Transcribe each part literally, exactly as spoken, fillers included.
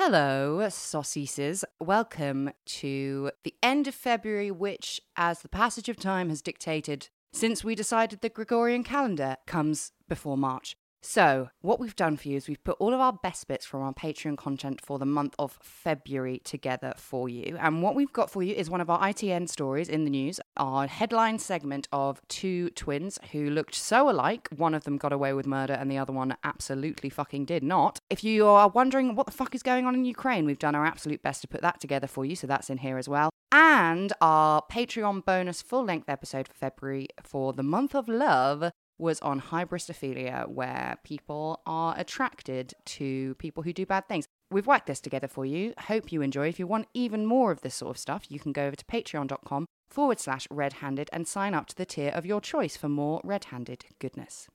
Hello, saucisses. Welcome to the end of February, which, as the passage of time has dictated, since we decided the Gregorian calendar comes before March. So, what we've done for you is we've put all of our best bits from our Patreon content for the month of February together for you. And what we've got for you is one of our I T N stories in the news, our headline segment of two twins who looked so alike. One of them got away with murder and the other one absolutely fucking did not. If you are wondering what the fuck is going on in Ukraine, we've done our absolute best to put that together for you, so that's in here as well. And our Patreon bonus full-length episode for February for the month of love was on hybristophilia, where people are attracted to people who do bad things. We've worked this together for you. Hope you enjoy. If you want even more of this sort of stuff, you can go over to patreon.com forward slash red-handed and sign up to the tier of your choice for more red-handed goodness.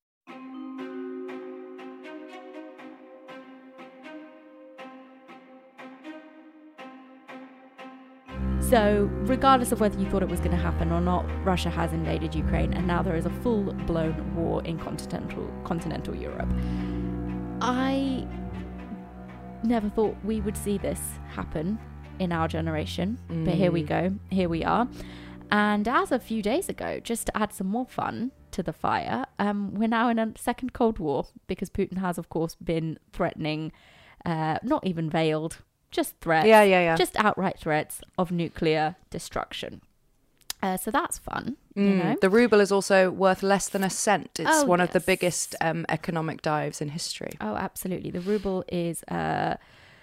So, regardless of whether you thought it was going to happen or not, Russia has invaded Ukraine, and now there is a full-blown war in continental continental Europe. I never thought we would see this happen in our generation, mm. but here we go, here we are. And as a few days ago, just to add some more fun to the fire, um, we're now in a second Cold War, because Putin has, of course, been threatening, uh, not even veiled, just threats, yeah, yeah, yeah. just outright threats of nuclear destruction. Uh, so that's fun, mm. you know. The ruble is also worth less than a cent. It's oh, one yes. of the biggest um, economic dives in history. Oh, absolutely. The ruble is... Uh,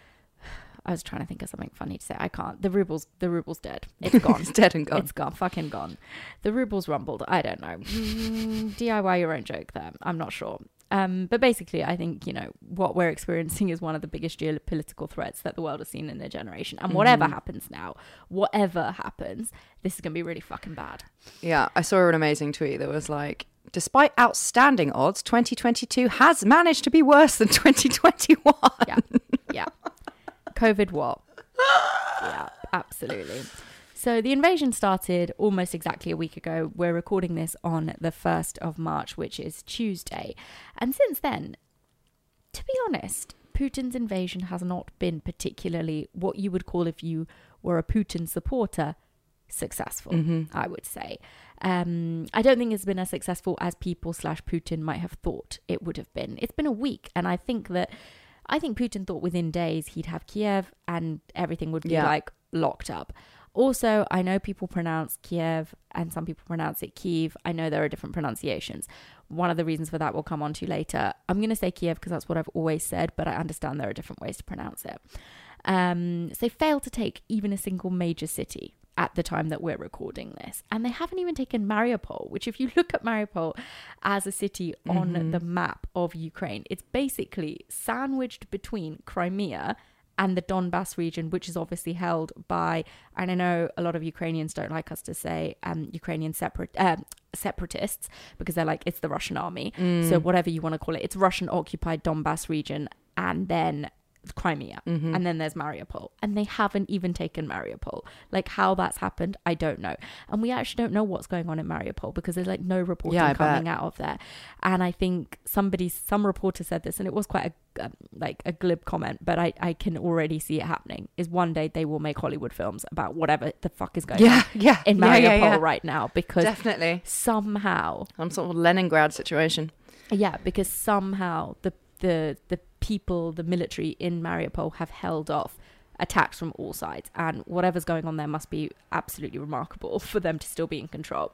I was trying to think of something funny to say. I can't. The ruble's the ruble's dead. It's gone. It's dead and gone. It's gone. Fucking gone. The ruble's rumbled. I don't know. Mm, D I Y your own joke there. I'm not sure. Um, but basically, I think, you know, what we're experiencing is one of the biggest geopolitical threats that the world has seen in a generation. And whatever mm-hmm. happens now, whatever happens, this is going to be really fucking bad. Yeah, I saw an amazing tweet that was like, despite outstanding odds, twenty twenty-two has managed to be worse than twenty twenty-one. Yeah, yeah. COVID what? Yeah, absolutely. So the invasion started almost exactly a week ago. We're recording this on the first of March, which is Tuesday. And since then, to be honest, Putin's invasion has not been particularly what you would call, if you were a Putin supporter, successful, mm-hmm. I would say. Um, I don't think it's been as successful as people slash Putin might have thought it would have been. It's been a week, and I think that I think Putin thought within days he'd have Kiev and everything would be yeah. like locked up. Also, I know people pronounce Kiev and some people pronounce it Kyiv. I know there are different pronunciations. One of the reasons for that we'll come on to later. I'm going to say Kiev because that's what I've always said, but I understand there are different ways to pronounce it. Um, so they failed to take even a single major city at the time that we're recording this. And they haven't even taken Mariupol, which if you look at Mariupol as a city on mm-hmm. the map of Ukraine, it's basically sandwiched between Crimea and the Donbass region, which is obviously held by, and I know a lot of Ukrainians don't like us to say um, Ukrainian separate uh, separatists, because they're like, it's the Russian army. Mm. So whatever you want to call it, it's Russian-occupied Donbass region, and then Crimea, mm-hmm. and then there's Mariupol, and they haven't even taken Mariupol. Like, how that's happened, I don't know. And we actually don't know what's going on in Mariupol because there's like no reporting yeah, coming bet. out of there. And I think somebody, some reporter said this, and it was quite a um, like a glib comment, but I, I can already see it happening, is one day they will make Hollywood films about whatever the fuck is going yeah, on yeah, in Mariupol yeah, yeah, yeah. right now, because definitely somehow some sort of Leningrad situation. Yeah, because somehow the the the people, the military in Mariupol have held off attacks from all sides, and whatever's going on there must be absolutely remarkable for them to still be in control.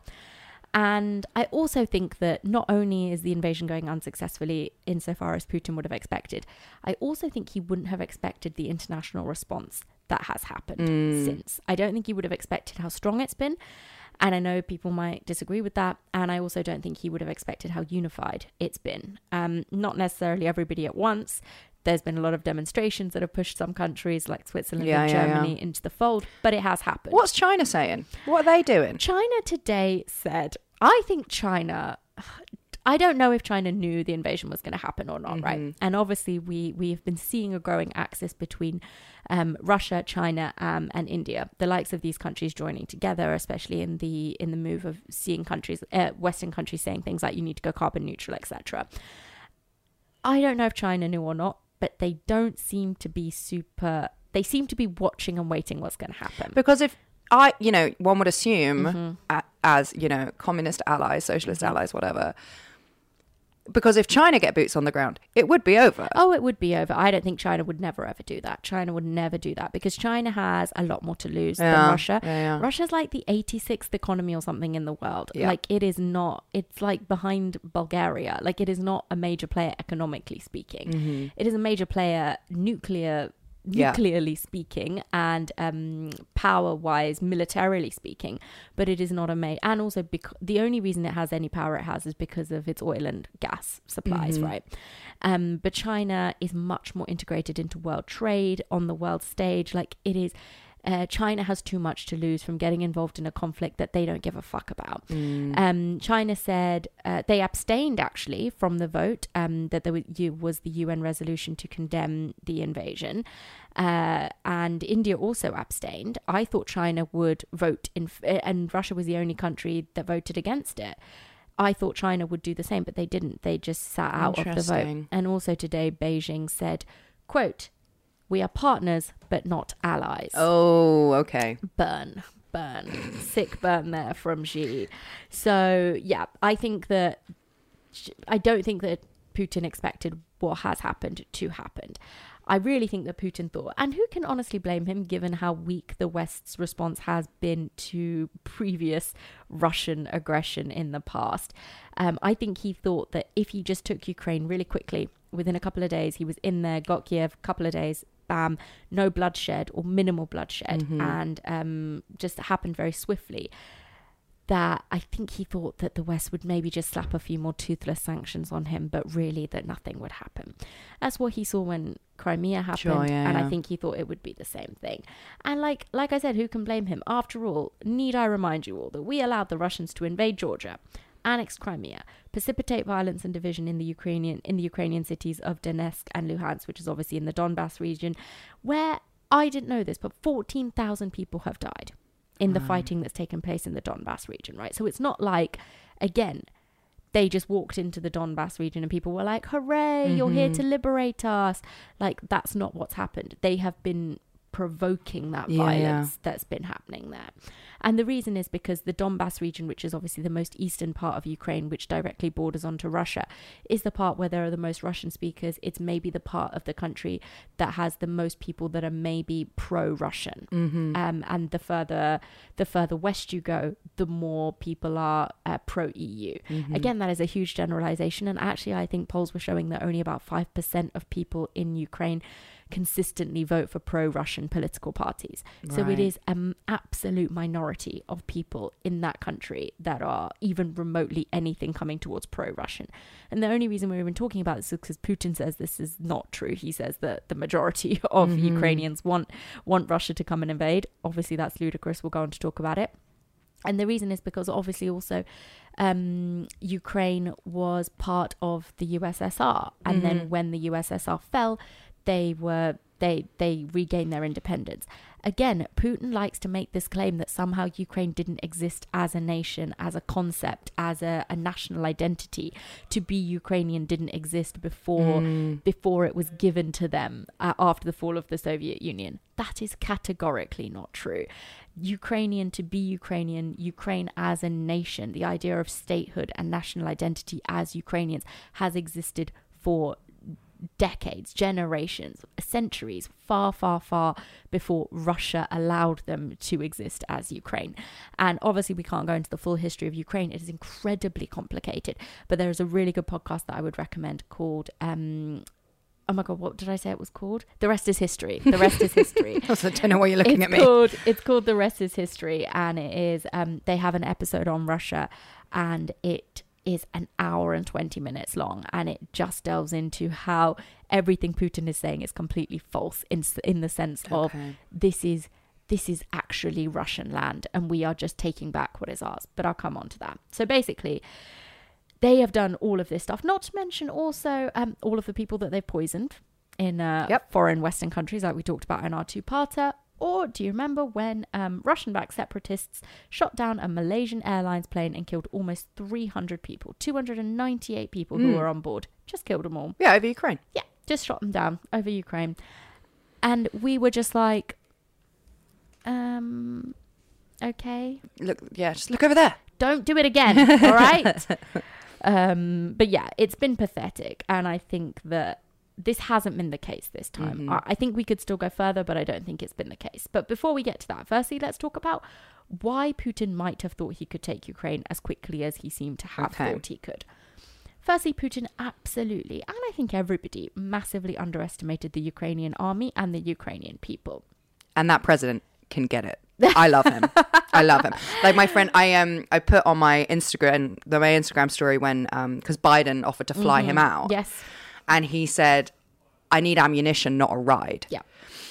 And I also think that not only is the invasion going unsuccessfully insofar as Putin would have expected, I also think he wouldn't have expected the international response that has happened mm. since. I don't think he would have expected how strong it's been. And I know people might disagree with that. And I also don't think he would have expected how unified it's been. Um, not necessarily everybody at once. There's been a lot of demonstrations that have pushed some countries like Switzerland yeah, and yeah, Germany yeah. into the fold, but it has happened. What's China saying? What are they doing? China today said, I think China... I don't know if China knew the invasion was going to happen or not, mm-hmm. right? And obviously, we we have been seeing a growing axis between um, Russia, China, um, and India. The likes of these countries joining together, especially in the in the move of seeing countries, uh, Western countries saying things like you need to go carbon neutral, et cetera. I don't know if China knew or not, but they don't seem to be super, they seem to be watching and waiting what's going to happen. Because if I, you know, one would assume Mm-hmm. a, as, you know, communist allies, socialist allies, whatever, because if China get boots on the ground, it would be over. Oh, it would be over. I don't think China would never ever do that. China would never do that because China has a lot more to lose Yeah, than Russia. yeah, yeah. Russia's like the eighty-sixth economy or something in the world. Yeah. Like it is not, it's like behind Bulgaria. Like it is not a major player economically speaking. Mm-hmm. It is a major player nuclear Yeah. nuclearly speaking and um, power-wise, militarily speaking, but it is not a main. And also, bec- the only reason it has any power it has is because of its oil and gas supplies, Mhm. right? Um, but China is much more integrated into world trade on the world stage. Like it is. Uh, China has too much to lose from getting involved in a conflict that they don't give a fuck about. Mm. Um, China said uh, they abstained actually from the vote um, that there was, was the U N resolution to condemn the invasion. Uh, and India also abstained. I thought China would vote in, f- and Russia was the only country that voted against it. I thought China would do the same, but they didn't. They just sat out of the vote. Interesting. And also today, Beijing said, quote, "We are partners, but not allies." Oh, okay. Burn, burn, sick burn there from Xi. So yeah, I think that I don't think that Putin expected what has happened to happen. I really think that Putin thought, and who can honestly blame him given how weak the West's response has been to previous Russian aggression in the past. Um, I think he thought that if he just took Ukraine really quickly, within a couple of days, he was in there, got Kiev, couple of days, bam, no bloodshed or minimal bloodshed, Mhm. and um, just happened very swiftly. That I think he thought that the West would maybe just slap a few more toothless sanctions on him, but really that nothing would happen. That's what he saw when Crimea happened, Sure, yeah, and yeah. I think he thought it would be the same thing. And like like I said, who can blame him? After all, need I remind you all that we allowed the Russians to invade Georgia, annex Crimea, precipitate violence and division in the Ukrainian in the Ukrainian cities of Donetsk and Luhansk, which is obviously in the Donbass region, where I didn't know this, but fourteen thousand people have died in the Wow. fighting that's taken place in the Donbass region, right? So it's not like, again, they just walked into the Donbass region and people were like, hooray, you're here Mhm. to liberate us. Like, that's not what's happened. They have been provoking that Yeah, violence yeah. that's been happening there. And the reason is because the Donbass region, which is obviously the most eastern part of Ukraine, which directly borders onto Russia, is the part where there are the most Russian speakers. It's maybe the part of the country that has the most people that are maybe pro-Russian. Mm-hmm. Um, and the further the further west you go, the more people are uh, pro-E U. Mm-hmm. Again, that is a huge generalization. And actually, I think polls were showing that only about five percent of people in Ukraine consistently vote for pro-Russian political parties. So it Right. is an absolute minority of people in that country that are even remotely anything coming towards pro-Russian. And the only reason we're even talking about this is because Putin says this is not true. He says that the majority of Mhm. Ukrainians want want Russia to come and invade. Obviously, that's ludicrous. We'll go on to talk about it. And the reason is because obviously also um, Ukraine was part of the U S S R. And Mhm. then when the U S S R fell, they were they they regained their independence. Again, Putin likes to make this claim that somehow Ukraine didn't exist as a nation, as a concept, as a, a national identity. To be Ukrainian didn't exist before Mm. before it was given to them uh, after the fall of the Soviet Union. That is categorically not true. Ukrainian to be Ukrainian, Ukraine as a nation, the idea of statehood and national identity as Ukrainians has existed for decades, generations, centuries, far, far, far before Russia allowed them to exist as Ukraine. And obviously we can't go into the full history of Ukraine. It is incredibly complicated, but there is a really good podcast that I would recommend called um oh my god, what did I say it was called? The Rest is History. The Rest is History. I don't know why you're looking it's at me. Called, it's called The Rest is History, and it is um they have an episode on Russia, and it is an hour and twenty minutes long, and it just delves into how everything Putin is saying is completely false in in the sense of Okay. this is this is actually Russian land and we are just taking back what is ours. But I'll come on to that. So basically, they have done all of this stuff, not to mention also um, all of the people that they've poisoned in uh, Yep. foreign Western countries, like we talked about in our two-parter. Or do you remember when um, Russian-backed separatists shot down a Malaysian Airlines plane and killed almost three hundred people, two hundred ninety-eight people who Mm. were on board? Just killed them all. Yeah, over Ukraine. Yeah, just shot them down over Ukraine. And we were just like, um, okay. Look, yeah, just look over there. Don't do it again, all right? Um, but yeah, it's been pathetic. And I think that this hasn't been the case this time. Mm-hmm. I, I think we could still go further, but I don't think it's been the case. But before we get to that, firstly, let's talk about why Putin might have thought he could take Ukraine as quickly as he seemed to have Okay. thought he could. Firstly, Putin absolutely, and I think everybody, massively underestimated the Ukrainian army and the Ukrainian people. And that president can get it. I love him. I love him. Like my friend, I um, I put on my Instagram, the my Instagram story when um, because Biden offered to fly Mm-hmm. him out. Yes. And he said, "I need ammunition, not a ride." Yeah.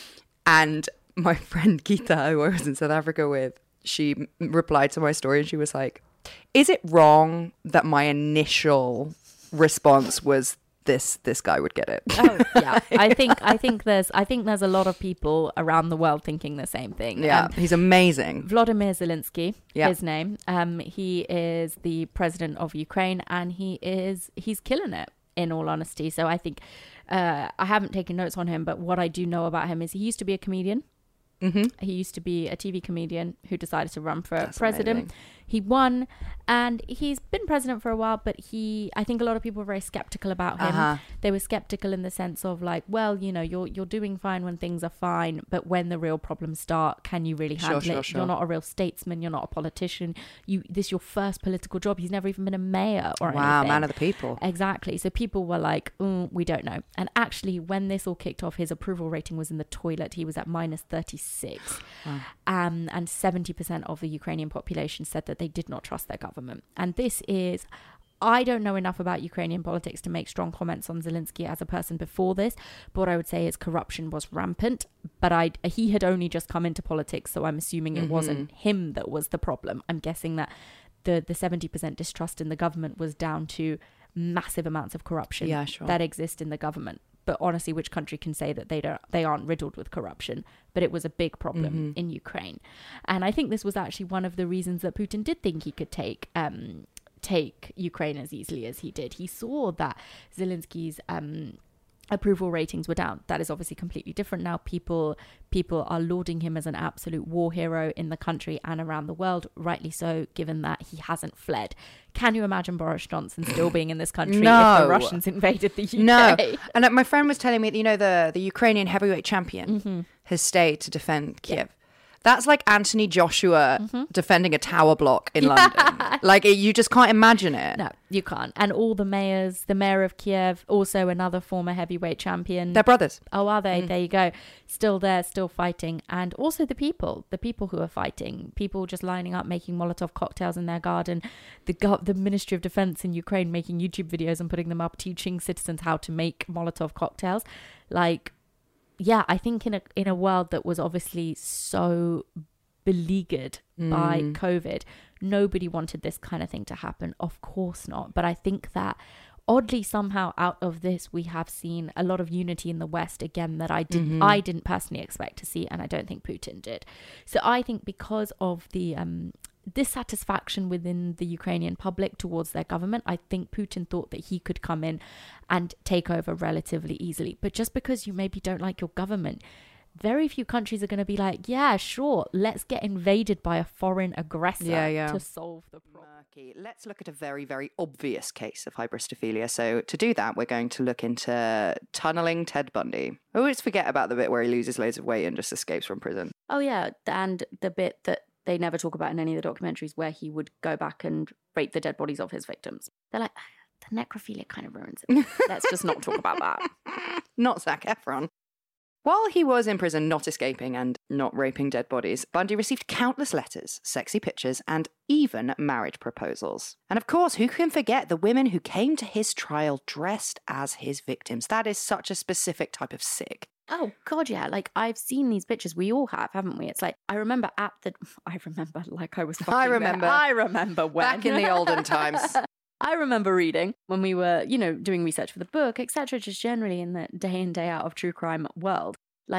And my friend Gita, who I was in South Africa with, she m- replied to my story and she was like, "Is it wrong that my initial response was this this guy would get it?" Oh, yeah. I think I think there's I think there's a lot of people around the world thinking the same thing. Yeah, Um, he's amazing. Vladimir Zelensky, Yeah. his name. Um, he is the president of Ukraine, and he is he's killing it. In all honesty, so I think uh, I haven't taken notes on him, but what I do know about him is he used to be a comedian. Mm-hmm. He used to be a T V comedian who decided to run for That's president. amazing. He won, and he's been president for a while, but he, I think a lot of people were very skeptical about him. Uh-huh. They were skeptical in the sense of like, well, you know, you're you're doing fine when things are fine, but when the real problems start, can you really Sure, handle sure, it? sure. You're not a real statesman. You're not a politician. You this is your first political job. He's never even been a mayor or Wow, anything. man of the people. Exactly. So people were like, mm, we don't know. And actually, when this all kicked off, his approval rating was in the toilet. He was at minus thirty-six. Wow. Um, and seventy percent of the Ukrainian population said that they did not trust their government. And this is, I don't know enough about Ukrainian politics to make strong comments on Zelensky as a person before this, but what I would say is corruption was rampant. But I, he had only just come into politics, so I'm assuming it Mm-hmm. wasn't him that was the problem. I'm guessing that the, the seventy percent distrust in the government was down to massive amounts of corruption Yeah, sure. that exist in the government. But honestly, which country can say that they don't they aren't riddled with corruption? But it was a big problem Mm-hmm. in Ukraine, and I think this was actually one of the reasons that Putin did think he could take um, take Ukraine as easily as he did. He saw that Zelensky's um, approval ratings were down. That is obviously completely different now. People people are lauding him as an absolute war hero in the country and around the world, rightly so, given that he hasn't fled. Can you imagine Boris Johnson still being in this country if No. the Russians invaded the U K? No. And uh, my friend was telling me that, you know, the, the Ukrainian heavyweight champion Mm-hmm. has stayed to defend Kiev. That's like Anthony Joshua Mm-hmm. defending a tower block in London. Like, it, you just can't imagine it. No, you can't. And all the mayors, the mayor of Kiev, also another former heavyweight champion. They're brothers. Oh, are they? There you go. Still there, still fighting. And also the people, the people who are fighting, people just lining up, making Molotov cocktails in their garden. The go- the Ministry of Defense in Ukraine making YouTube videos and putting them up, teaching citizens how to make Molotov cocktails. Like, yeah, I think in a in a world that was obviously so beleaguered by COVID, nobody wanted this kind of thing to happen. Of course not. But I think that oddly somehow out of this we have seen a lot of unity in the West again that I didn't I didn't personally expect to see, and I don't think Putin did. So I think because of the um dissatisfaction within the Ukrainian public towards their government, I think Putin thought that he could come in and take over relatively easily. But just because you maybe don't like your government, very few countries are going to be like, yeah, sure, let's get invaded by a foreign aggressor Yeah, yeah. to solve the problem. Murky. Let's look at a very, very obvious case of hybristophilia. So to do that, we're going to look into tunneling Ted Bundy. I always forget about the bit where he loses loads of weight and just escapes from prison. Oh, yeah. And the bit that they never talk about in any of the documentaries where he would go back and rape the dead bodies of his victims. They're like, the necrophilia kind of ruins it. Let's just not talk about that. Not Zac Efron. While he was in prison not escaping and not raping dead bodies, Bundy received countless letters, sexy pictures, and even marriage proposals. And of course, who can forget the women who came to his trial dressed as his victims? That is such a specific type of sick. Oh, God, yeah. Like, I've seen these pictures. We all have, haven't we? It's like, I remember at the... I remember like I was fucking I remember. there. I remember when. Back in the olden times. I remember reading when we were, you know, doing research for the book, et cetera, just generally in the day in, day out of true crime world. Like,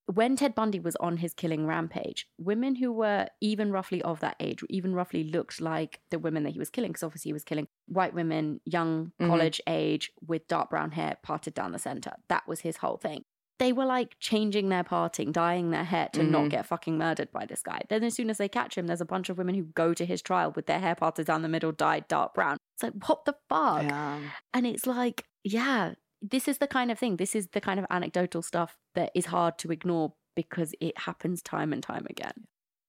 when Ted Bundy was on his killing rampage, women who were even roughly of that age, even roughly looked like the women that he was killing, because obviously he was killing white women, young, college mm-hmm. age, with dark brown hair parted down the center. That was his whole thing. They were like changing their parting, dyeing their hair to mm-hmm. not get fucking murdered by this guy. Then as soon as they catch him, there's a bunch of women who go to his trial with their hair parted down the middle, dyed dark brown. It's like, what the fuck? Yeah. And it's like, yeah, this is the kind of thing, this is the kind of anecdotal stuff that is hard to ignore because it happens time and time again.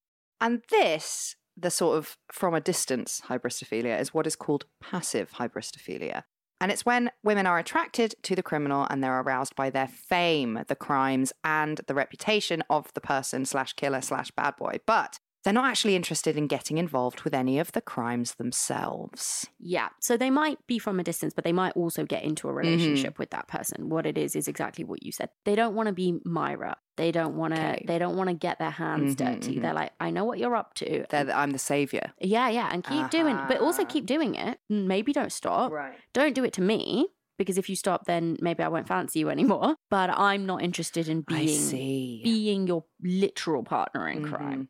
And this, the sort of from a distance hybristophilia, is what is called passive hybristophilia. And it's when women are attracted to the criminal and they're aroused by their fame, the crimes, and the reputation of the person slash killer slash bad boy. But they're not actually interested in getting involved with any of the crimes themselves. Yeah. So they might be from a distance, but they might also get into a relationship mm-hmm. with that person. What it is is exactly what you said. They don't want to be Myra. They don't want to. Okay. They don't want to get their hands mm-hmm, dirty. Mm-hmm. They're like, I know what you're up to. They're the, I'm the savior. Yeah, yeah, and keep uh-huh. doing, but also keep doing it. Maybe don't stop. Right. Don't do it to me. Because if you stop, then maybe I won't fancy you anymore. But I'm not interested in being I see. being your literal partner in mm-hmm. crime.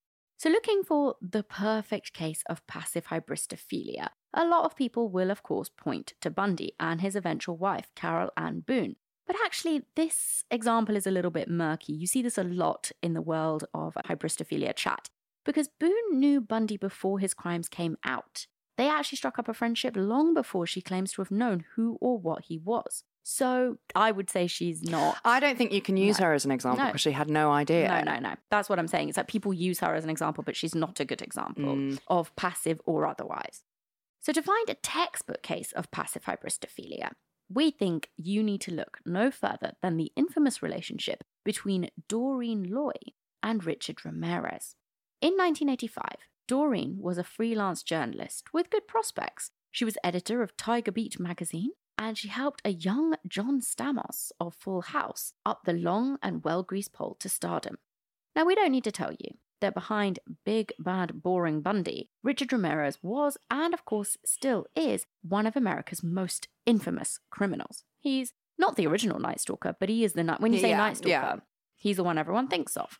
So looking for the perfect case of passive hybristophilia, a lot of people will, of course, point to Bundy and his eventual wife, Carol Ann Boone. But actually, this example is a little bit murky. You see this a lot in the world of hybristophilia chat, because Boone knew Bundy before his crimes came out. They actually struck up a friendship long before she claims to have known who or what he was. So I would say she's not. I don't think you can use no. her as an example no. because she had no idea. No, no, no. That's what I'm saying. It's like people use her as an example, but she's not a good example mm. of passive or otherwise. So to find a textbook case of passive hybristophilia, we think you need to look no further than the infamous relationship between Doreen Loy and Richard Ramirez. In nineteen eighty-five, Doreen was a freelance journalist with good prospects. She was editor of Tiger Beat magazine, and she helped a young John Stamos of Full House up the long and well-greased pole to stardom. Now, we don't need to tell you that behind big, bad, boring Bundy, Richard Ramirez was, and of course still is, one of America's most infamous criminals. He's not the original Night Stalker, but he is the night. When you say yeah, Night Stalker, yeah. he's the one everyone thinks of.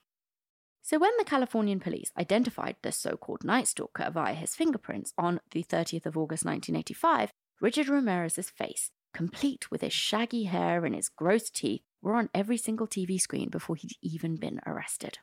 So when the Californian police identified the so-called Night Stalker via his fingerprints on the thirtieth of August nineteen eighty-five, Richard Ramirez's face, complete with his shaggy hair and his gross teeth, were on every single T V screen before he'd even been arrested.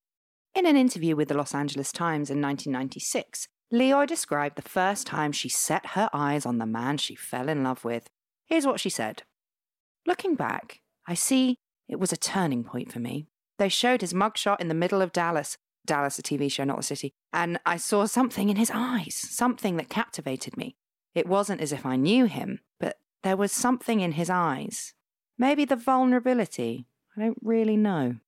In an interview with the Los Angeles Times in nineteen ninety-six, Loy described the first time she set her eyes on the man she fell in love with. Here's what she said. Looking back, I see it was a turning point for me. They showed his mugshot in the middle of Dallas. Dallas, a T V show, not the city. And I saw something in his eyes, something that captivated me. It wasn't as if I knew him, but there was something in his eyes. Maybe the vulnerability. I don't really know.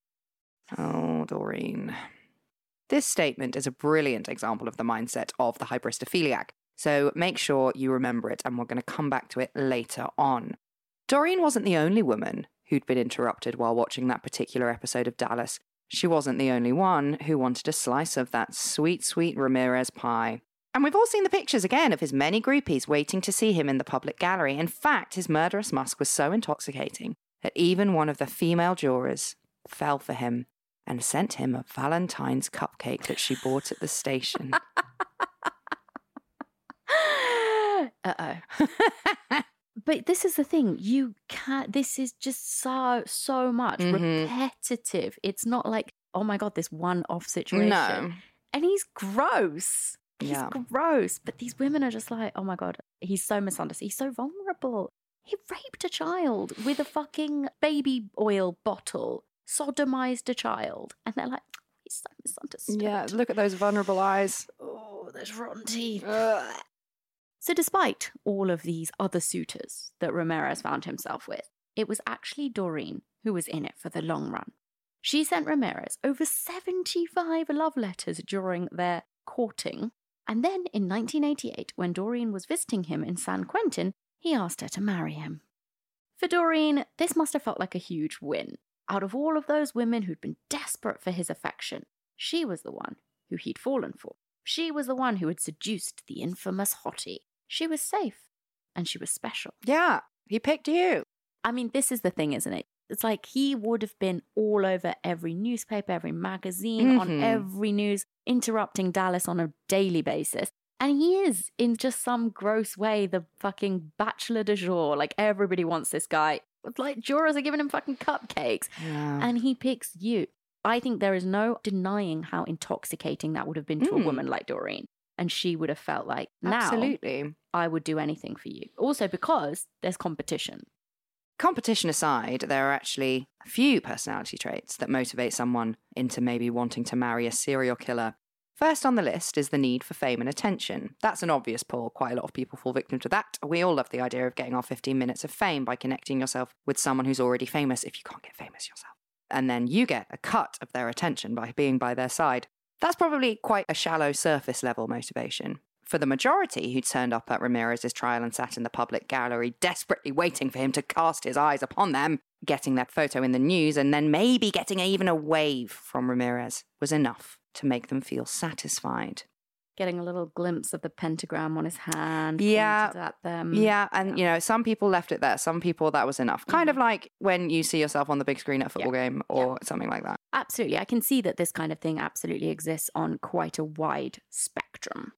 Oh, Doreen. This statement is a brilliant example of the mindset of the hybristophiliac, so make sure you remember it, and we're going to come back to it later on. Doreen wasn't the only woman who'd been interrupted while watching that particular episode of Dallas. She wasn't the only one who wanted a slice of that sweet, sweet Ramirez pie. And we've all seen the pictures again of his many groupies waiting to see him in the public gallery. In fact, his murderous musk was so intoxicating that even one of the female jurors fell for him and sent him a Valentine's cupcake that she bought at the station. Uh-oh. But this is the thing, you can't, this is just so, so much mm-hmm. repetitive. It's not like, oh my God, this one-off situation. No. And he's gross. He's yeah. gross. But these women are just like, oh my God, he's so misunderstood. He's so vulnerable. He raped a child with a fucking baby oil bottle, sodomized a child. And they're like, oh, he's so misunderstood. Yeah, look at those vulnerable eyes. Oh, there's rotten teeth. Ugh. So despite all of these other suitors that Ramirez found himself with, it was actually Doreen who was in it for the long run. She sent Ramirez over seventy-five love letters during their courting, and then in nineteen eighty-eight, when Doreen was visiting him in San Quentin, he asked her to marry him. For Doreen, this must have felt like a huge win. Out of all of those women who'd been desperate for his affection, she was the one who he'd fallen for. She was the one who had seduced the infamous hottie. She was safe, and she was special. Yeah, he picked you. I mean, this is the thing, isn't it? It's like he would have been all over every newspaper, every magazine, mm-hmm. on every news, interrupting Dallas on a daily basis. And he is, in just some gross way, the fucking bachelor du jour. Like, everybody wants this guy. Like, jurors are giving him fucking cupcakes. Yeah. And he picks you. I think there is no denying how intoxicating that would have been to mm. a woman like Doreen. And she would have felt like, now Absolutely. I would do anything for you. Also because there's competition. Competition aside, there are actually a few personality traits that motivate someone into maybe wanting to marry a serial killer. First on the list is the need for fame and attention. That's an obvious pull. Quite a lot of people fall victim to that. We all love the idea of getting our fifteen minutes of fame by connecting yourself with someone who's already famous if you can't get famous yourself. And then you get a cut of their attention by being by their side. That's probably quite a shallow surface level motivation. For the majority who turned up at Ramirez's trial and sat in the public gallery desperately waiting for him to cast his eyes upon them, getting their photo in the news and then maybe getting even a wave from Ramirez was enough to make them feel satisfied. Getting a little glimpse of the pentagram on his hand, yeah, pointed at them. Yeah, and, yeah. you know, some people left it there. Some people, that was enough. Mm-hmm. Kind of like when you see yourself on the big screen at a football yeah. game or yeah. something like that. Absolutely. I can see that this kind of thing absolutely exists on quite a wide spectrum.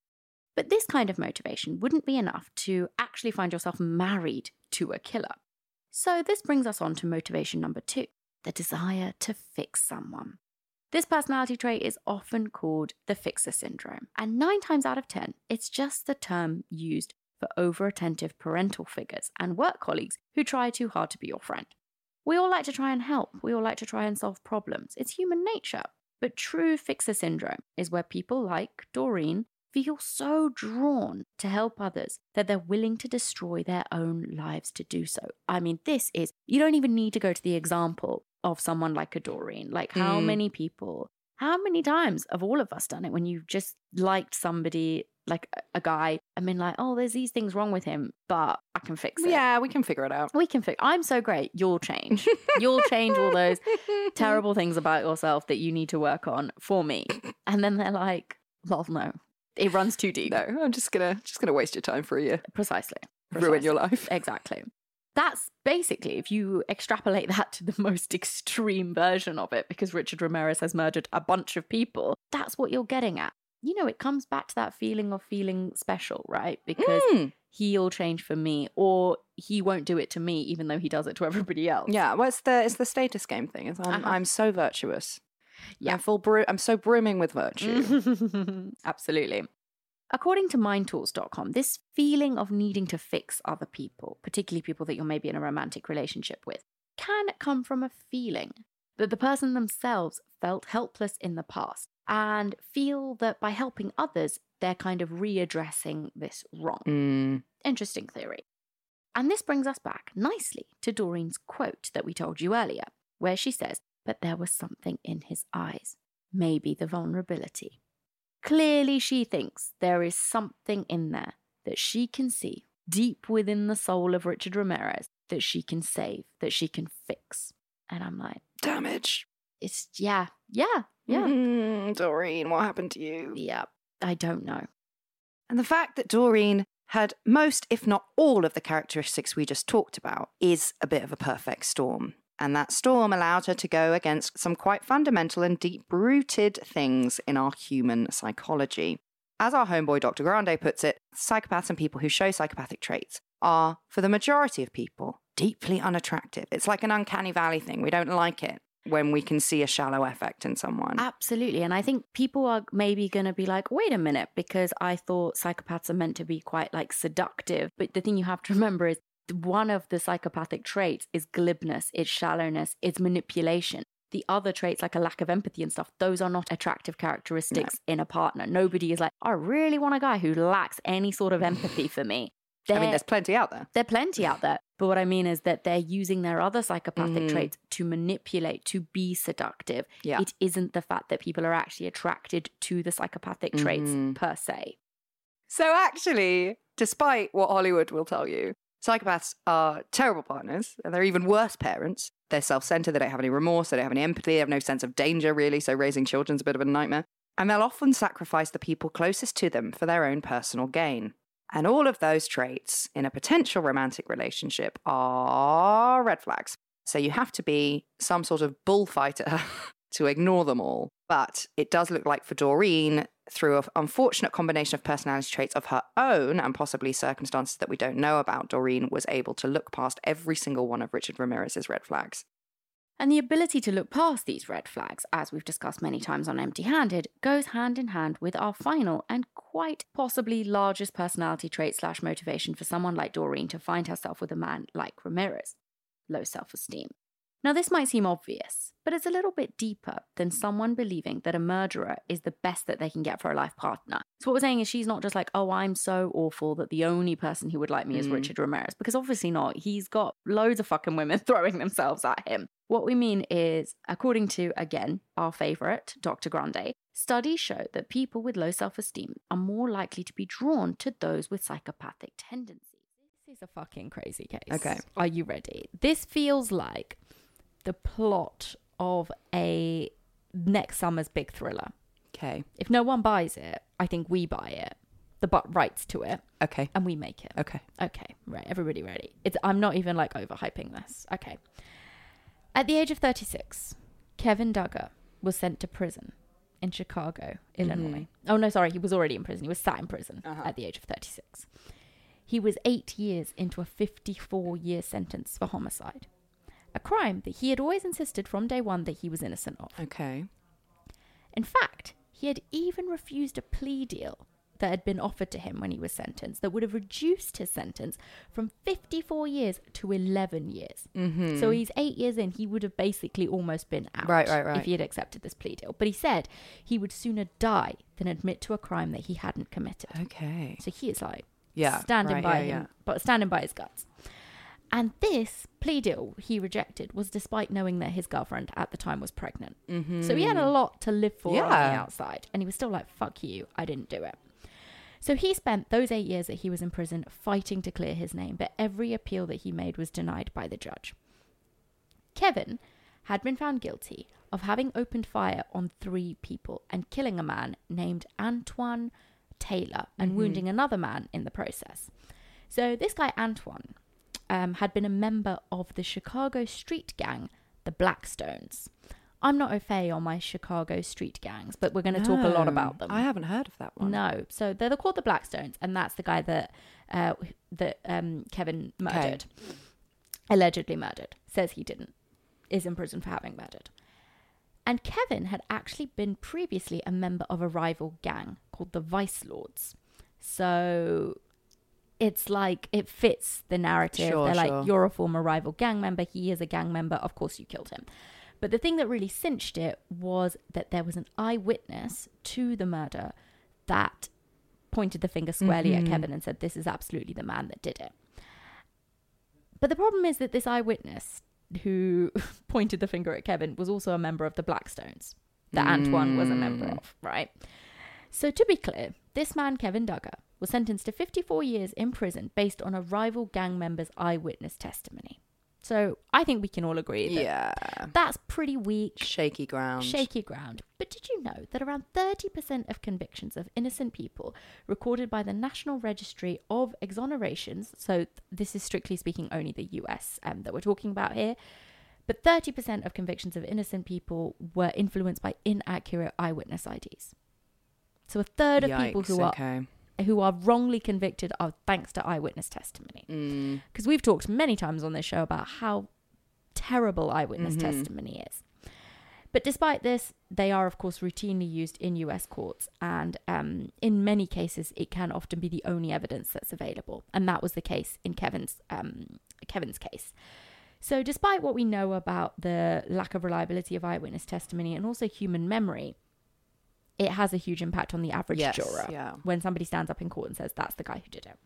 But this kind of motivation wouldn't be enough to actually find yourself married to a killer. So this brings us on to motivation number two, the desire to fix someone. This personality trait is often called the fixer syndrome, and nine times out of ten, it's just the term used for over-attentive parental figures and work colleagues who try too hard to be your friend. We all like to try and help. We all like to try and solve problems. It's human nature. But true fixer syndrome is where people like Doreen feel so drawn to help others that they're willing to destroy their own lives to do so. I mean, this is, you don't even need to go to the example of someone like a Doreen. Like, how mm. many people, how many times have all of us done it when you've just liked somebody, like a, a guy, and been like, oh, there's these things wrong with him, but I can fix it. Yeah, we can figure it out. We can fix I'm so great. You'll change. You'll change all those terrible things about yourself that you need to work on for me. And then they're like, well, no. It runs too deep. No, I'm just gonna just gonna waste your time for a year. Precisely. Precisely. Ruin your life. Exactly. That's basically, if you extrapolate that to the most extreme version of it, because Richard Ramirez has murdered a bunch of people, that's what you're getting at. You know, it comes back to that feeling of feeling special, right? Because mm. he'll change for me, or he won't do it to me, even though he does it to everybody else. Yeah, well, it's the, it's the status game thing. It's, I'm, uh-huh. I'm so virtuous. Yeah. I'm, full bro- I'm so brimming with virtue. Absolutely. According to mind tools dot com, this feeling of needing to fix other people, particularly people that you're maybe in a romantic relationship with, can come from a feeling that the person themselves felt helpless in the past and feel that by helping others, they're kind of readdressing this wrong. Mm. Interesting theory. And this brings us back nicely to Doreen's quote that we told you earlier, where she says, but there was something in his eyes, maybe the vulnerability. Clearly, she thinks there is something in there that she can see deep within the soul of Richard Ramirez that she can save, that she can fix. And I'm like, damage. It's, yeah, yeah, yeah. Mm, Doreen, what happened to you? Yeah, I don't know. And the fact that Doreen had most, if not all, of the characteristics we just talked about is a bit of a perfect storm. And that storm allowed her to go against some quite fundamental and deep-rooted things in our human psychology. As our homeboy Doctor Grande puts it, psychopaths and people who show psychopathic traits are, for the majority of people, deeply unattractive. It's like an uncanny valley thing. We don't like it when we can see a shallow affect in someone. Absolutely. And I think people are maybe going to be like, wait a minute, because I thought psychopaths are meant to be quite like seductive. But the thing you have to remember is one of the psychopathic traits is glibness, it's shallowness, it's manipulation. The other traits, like a lack of empathy and stuff, those are not attractive characteristics no. in a partner. Nobody is like, I really want a guy who lacks any sort of empathy for me. They're, I mean, there's plenty out there. There's plenty out there. But what I mean is that they're using their other psychopathic mm. traits to manipulate, to be seductive. Yeah. It isn't the fact that people are actually attracted to the psychopathic mm. traits per se. So actually, despite what Hollywood will tell you, psychopaths are terrible partners, and they're even worse parents. They're self-centered, they don't have any remorse, they don't have any empathy, they have no sense of danger, really, so raising children's a bit of a nightmare. And they'll often sacrifice the people closest to them for their own personal gain. And all of those traits in a potential romantic relationship are red flags. So you have to be some sort of bullfighter to ignore them all. But it does look like for Doreen, through an unfortunate combination of personality traits of her own and possibly circumstances that we don't know about, Doreen was able to look past every single one of Richard Ramirez's red flags. And the ability to look past these red flags, as we've discussed many times on Empty Handed, goes hand in hand with our final and quite possibly largest personality trait slash motivation for someone like Doreen to find herself with a man like Ramirez: low self-esteem. Now, this might seem obvious, but it's a little bit deeper than someone believing that a murderer is the best that they can get for a life partner. So what we're saying is she's not just like, oh, I'm so awful that the only person who would like me is mm. Richard Ramirez, because obviously not. He's got loads of fucking women throwing themselves at him. What we mean is, according to, again, our favourite, Doctor Grande, studies show that people with low self-esteem are more likely to be drawn to those with psychopathic tendencies. This is a fucking crazy case. Okay. Are you ready? This feels like the plot of a next summer's big thriller. Okay. If no one buys it, I think we buy it. The butt rights to it. Okay. And we make it. Okay. Okay. Right. Everybody ready? It's. I'm not even like overhyping this. Okay. At the age of thirty-six, Kevin Duggar was sent to prison in Chicago, Illinois. Mm-hmm. Oh, no, sorry. He was already in prison. He was sat in prison uh-huh. at the age of thirty-six. He was eight years into a fifty-four year sentence for homicide. A crime that he had always insisted from day one that he was innocent of. Okay. In fact, he had even refused a plea deal that had been offered to him when he was sentenced that would have reduced his sentence from fifty-four years to eleven years. Mm-hmm. So he's eight years in. He would have basically almost been out right, right, right. if he had accepted this plea deal. But he said he would sooner die than admit to a crime that he hadn't committed. Okay. So he is like yeah, standing right, by yeah, him, yeah. but standing by his guts. And this plea deal he rejected was despite knowing that his girlfriend at the time was pregnant. Mm-hmm. So he had a lot to live for yeah. on the outside. And he was still like, fuck you, I didn't do it. So he spent those eight years that he was in prison fighting to clear his name, but every appeal that he made was denied by the judge. Kevin had been found guilty of having opened fire on three people and killing a man named Antoine Taylor and mm-hmm. wounding another man in the process. So this guy, Antoine, um, had been a member of the Chicago street gang, the Blackstones. I'm not au fait on my Chicago street gangs, but we're going to no, talk a lot about them. I haven't heard of that one. No. So they're called the Blackstones, and that's the guy that uh, that um, Kevin murdered. Okay. Allegedly murdered. Says he didn't. Is in prison for having murdered. And Kevin had actually been previously a member of a rival gang called the Vice Lords. So it's like, it fits the narrative. Sure, They're sure. like, you're a former rival gang member. He is a gang member. Of course you killed him. But the thing that really cinched it was that there was an eyewitness to the murder that pointed the finger squarely mm-hmm. at Kevin and said, this is absolutely the man that did it. But the problem is that this eyewitness who pointed the finger at Kevin was also a member of the Blackstones that mm. Antoine was a member of, right? So to be clear, this man, Kevin Duggar, was sentenced to fifty-four years in prison based on a rival gang member's eyewitness testimony. So I think we can all agree that yeah. that's pretty weak. Shaky ground. Shaky ground. But did you know that around thirty percent of convictions of innocent people recorded by the National Registry of Exonerations, so th- this is strictly speaking only the U S um, that we're talking about here, but thirty percent of convictions of innocent people were influenced by inaccurate eyewitness I Ds. So a third of Yikes, people who are... okay. who are wrongly convicted are thanks to eyewitness testimony. Because mm. we've talked many times on this show about how terrible eyewitness mm-hmm. testimony is. But despite this, they are, of course, routinely used in U S courts. And um, in many cases, it can often be the only evidence that's available. And that was the case in Kevin's um, Kevin's case. So despite what we know about the lack of reliability of eyewitness testimony and also human memory, it has a huge impact on the average yes, juror yeah. when somebody stands up in court and says, that's the guy who did it.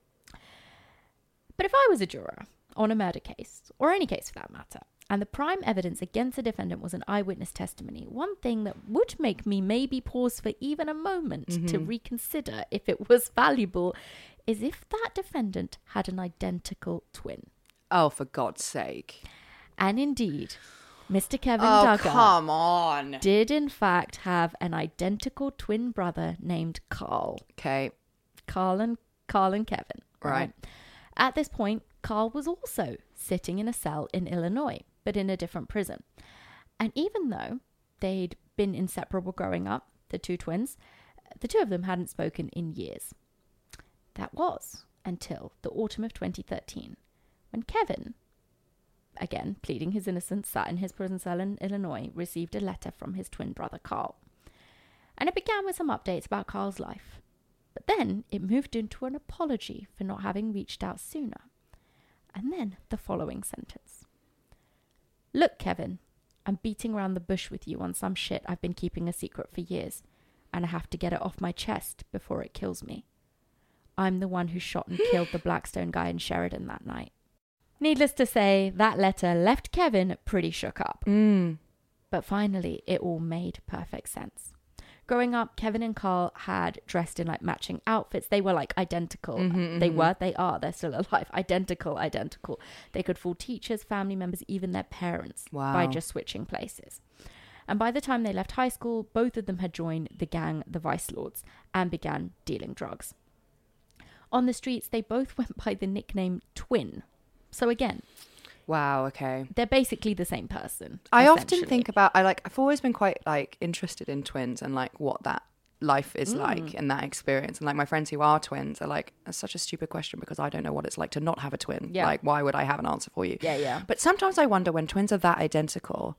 But if I was a juror on a murder case, or any case for that matter, and the prime evidence against the defendant was an eyewitness testimony, one thing that would make me maybe pause for even a moment mm-hmm. to reconsider if it was valuable is if that defendant had an identical twin. Oh, for God's sake. And indeed... Mister Kevin oh, Duggar come on. did in fact have an identical twin brother named Carl. Okay. Carl and Carl and Kevin. Right. right. At this point, Carl was also sitting in a cell in Illinois. but in a different prison. And even though they'd been inseparable growing up, the two twins, the two of them hadn't spoken in years. That was until the autumn of twenty thirteen, when Kevin, again pleading his innocence, sat in his prison cell in Illinois, received a letter from his twin brother Carl. And it began with some updates about Carl's life. But then it moved into an apology for not having reached out sooner. And then the following sentence. Look, Kevin, I'm beating around the bush with you on some shit I've been keeping a secret for years, and I have to get it off my chest before it kills me. I'm the one who shot and killed the Blackstone guy in Sheridan that night. Needless to say, that letter left Kevin pretty shook up. Mm. But finally, it all made perfect sense. Growing up, Kevin and Carl had dressed in like matching outfits. They were like identical. Mm-hmm, they mm-hmm. were, they are, they're still alive. Identical, identical. They could fool teachers, family members, even their parents Wow. by just switching places. And by the time they left high school, both of them had joined the gang, the Vice Lords, and began dealing drugs. On the streets, they both went by the nickname Twin. So again, Wow, okay. they're basically the same person. I often essentially. think about, I like, I've always been quite like interested in twins and like what that life is Mm. like and that experience. And like my friends who are twins are like, that's such a stupid question because I don't know what it's like to not have a twin. Yeah. Like, why would I have an answer for you? Yeah, yeah. But sometimes I wonder when twins are that identical,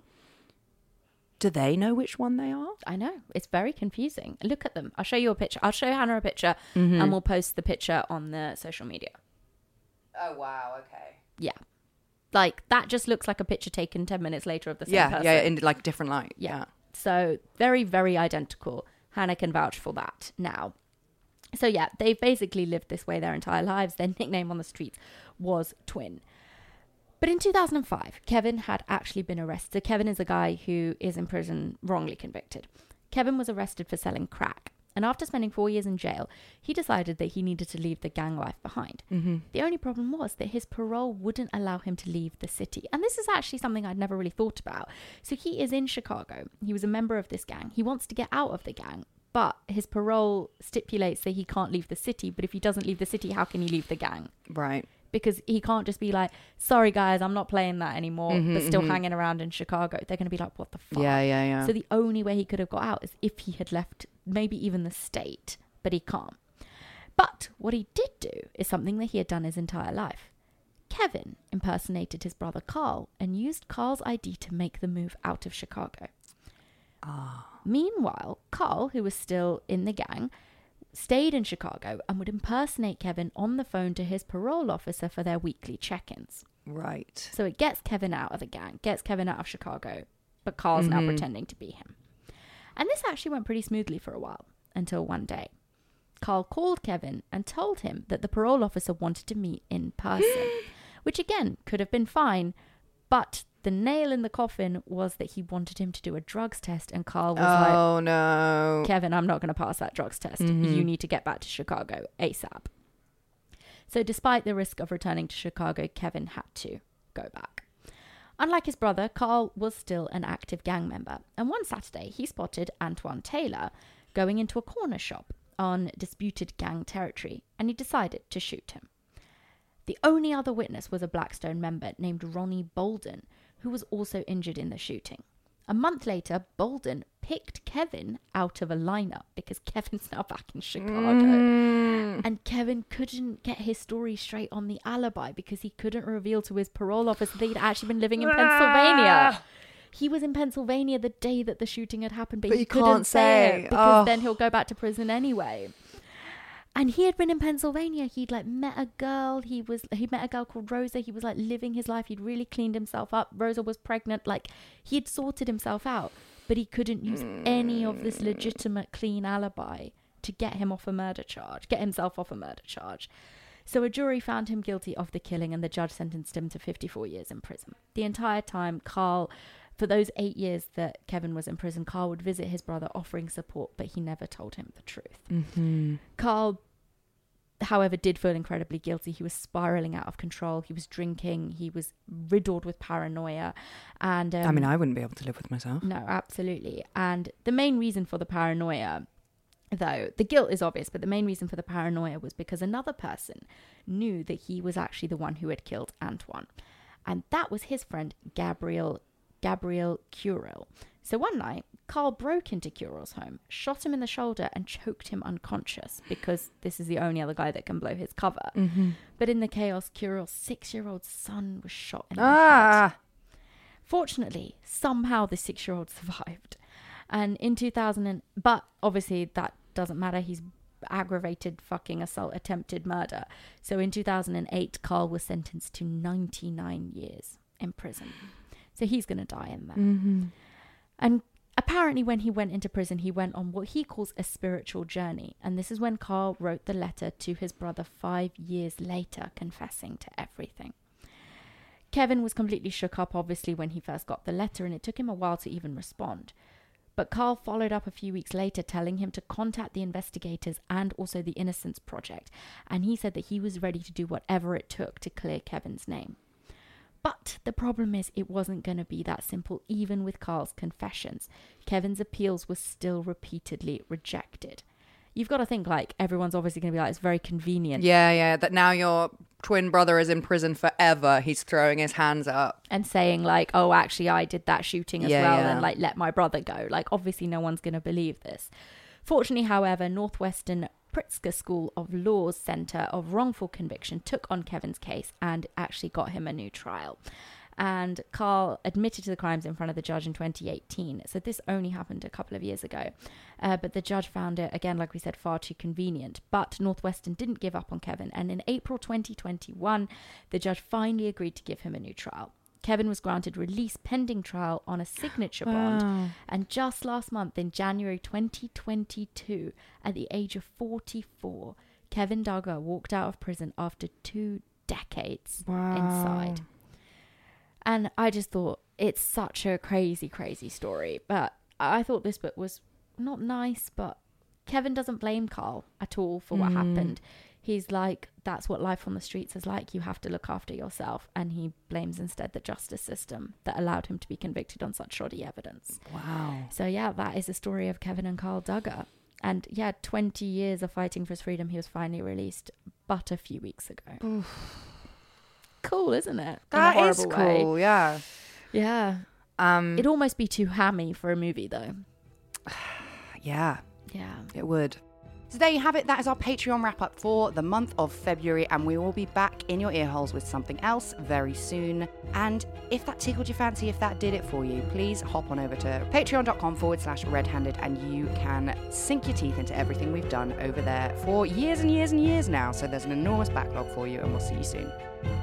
do they know which one they are? I know. It's very confusing. Look at them. I'll show you a picture. I'll show Hannah a picture Mm-hmm. and we'll post the picture on the social media. Oh, wow. Okay. Yeah. Like, that just looks like a picture taken ten minutes later of the same Yeah, person. yeah, in like different light. Yeah. Yeah. So, very, very identical. Hannah can vouch for that now. So, yeah, they've basically lived this way their entire lives. Their nickname on the streets was Twin. But in two thousand five, Kevin had actually been arrested. So Kevin is a guy who is in prison wrongly convicted. Kevin was arrested for selling crack. And after spending four years in jail, he decided that he needed to leave the gang life behind. Mm-hmm. The only problem was that his parole wouldn't allow him to leave the city. And this is actually something I'd never really thought about. So he is in Chicago. He was a member of this gang. He wants to get out of the gang. But his parole stipulates that he can't leave the city. But if he doesn't leave the city, how can he leave the gang? Right. Because he can't just be like, sorry, guys, I'm not playing that anymore, Mhm, but still mhm. hanging around in Chicago. They're going to be like, what the fuck? Yeah, yeah, yeah. So the only way he could have got out is if he had left maybe even the state, but he can't. But what he did do is something that he had done his entire life. Kevin impersonated his brother Carl and used Carl's I D to make the move out of Chicago. Ah. Meanwhile, Carl, who was still in the gang, stayed in Chicago and would impersonate Kevin on the phone to his parole officer for their weekly check-ins. Right. So it gets Kevin out of the gang, gets Kevin out of Chicago, but Carl's now Mhm. pretending to be him. And this actually went pretty smoothly for a while, until one day. Carl called Kevin and told him that the parole officer wanted to meet in person, which again could have been fine, but the nail in the coffin was that he wanted him to do a drugs test, and Carl was like, Oh, no. Kevin, I'm not going to pass that drugs test. Mhm. You need to get back to Chicago ASAP. So despite the risk of returning to Chicago, Kevin had to go back. Unlike his brother, Carl was still an active gang member. And one Saturday, he spotted Antoine Taylor going into a corner shop on disputed gang territory, and he decided to shoot him. The only other witness was a Blackstone member named Ronnie Bolden, who was also injured in the shooting. A month later, picked Kevin out of a lineup because Kevin's now back in Chicago. Mm. And Kevin couldn't get his story straight on the alibi because he couldn't reveal to his parole officer that he'd actually been living in Pennsylvania. He was in Pennsylvania the day that the shooting had happened, but, But he you couldn't can't say say. it because Oh. then he'll go back to prison anyway. And he had been in Pennsylvania. He'd like met a girl. He was he met a girl called Rosa. He was like living his life. He'd really cleaned himself up. Rosa was pregnant. Like he had sorted himself out, but he couldn't use any of this legitimate clean alibi to get him off a murder charge, get himself off a murder charge. So a jury found him guilty of the killing, and the judge sentenced him to fifty-four years in prison. The entire time, Carl, for those eight years that Kevin was in prison, Carl would visit his brother offering support, but he never told him the truth. Mm-hmm. Carl, however, did feel incredibly guilty. He was spiraling out of control. He was drinking. He was riddled with paranoia. And um, I mean, I wouldn't be able to live with myself. no, absolutely. And the main reason for the paranoia, though, the guilt is obvious, but the main reason for the paranoia was because another person knew that he was actually the one who had killed Antoine. And that was his friend, Gabriel, Gabriel Curel. So one night, Carl broke into Curel's home, shot him in the shoulder and choked him unconscious because this is the only other guy that can blow his cover. Mm-hmm. But in the chaos, Curel's six-year-old son was shot in the Ah! head. Fortunately, somehow the six-year-old survived. And in two thousand, but obviously that doesn't matter. He's aggravated fucking assault, attempted murder. So in two thousand eight, Carl was sentenced to ninety-nine years in prison. So he's going to die in there. Mm-hmm. And apparently when he went into prison, he went on what he calls a spiritual journey. And this is when Carl wrote the letter to his brother five years later, confessing to everything. Kevin was completely shook up, obviously, when he first got the letter, and it took him a while to even respond. But Carl followed up a few weeks later, telling him to contact the investigators and also the Innocence Project. And he said that he was ready to do whatever it took to clear Kevin's name. But the problem is it wasn't going to be that simple, even with Carl's confessions. Kevin's appeals were still repeatedly rejected. You've got to think, like, everyone's obviously going to be like, it's very convenient. Yeah, yeah, that now your twin brother is in prison forever. He's throwing his hands up. And saying, like, oh, actually, I did that shooting as Yeah, well, yeah. and, like, let my brother go. Like, obviously, no one's going to believe this. Fortunately, however, Northwestern Pritzker School of Law's Center of Wrongful Conviction took on Kevin's case and actually got him a new trial. And Carl admitted to the crimes in front of the judge in twenty eighteen. So this only happened a couple of years ago. Uh, but the judge found it, again, like we said, far too convenient. But Northwestern didn't give up on Kevin. And in April twenty twenty-one, the judge finally agreed to give him a new trial. Kevin was granted release pending trial on a signature bond. Wow. And just last month, in January twenty twenty-two, at the age of forty-four, Kevin Duggar walked out of prison after two decades Wow. inside. And I just thought, it's such a crazy, crazy story. But I thought this book was not nice, but Kevin doesn't blame Carl at all for what Mm. happened. He's like, that's what life on the streets is like. You have to look after yourself. And he blames instead the justice system that allowed him to be convicted on such shoddy evidence. Wow. So yeah, that is the story of Kevin and Carl Duggar. And yeah, twenty years of fighting for his freedom. He was finally released but a few weeks ago. Oof. Cool, isn't it? That In a is horrible cool, way. yeah. Yeah. Um, It'd almost be too hammy for a movie, though. yeah, Yeah. it would. So there you have it. That is our Patreon wrap up for the month of February, and we will be back in your ear holes with something else very soon. And if that tickled your fancy, if that did it for you, please hop on over to patreon.com forward slash redhanded and you can sink your teeth into everything we've done over there for years and years and years now. So there's an enormous backlog for you, and we'll see you soon.